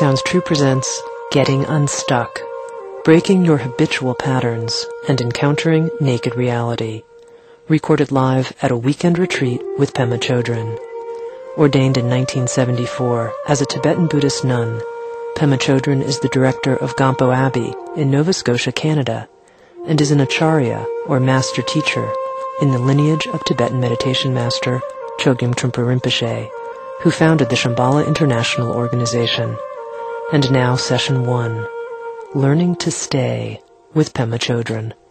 Sounds True presents Getting Unstuck, Breaking Your Habitual Patterns and Encountering Naked Reality, recorded live at a weekend retreat with Pema Chodron. Ordained in 1974 as a Tibetan Buddhist nun, Pema Chodron is the director of Gampo Abbey in Nova Scotia, Canada, and is an acharya, or master teacher, in the lineage of Tibetan meditation master Chogyam Trungpa Rinpoche, who founded the Shambhala International Organization. And now, Session 1, Learning to Stay with Pema Chodron.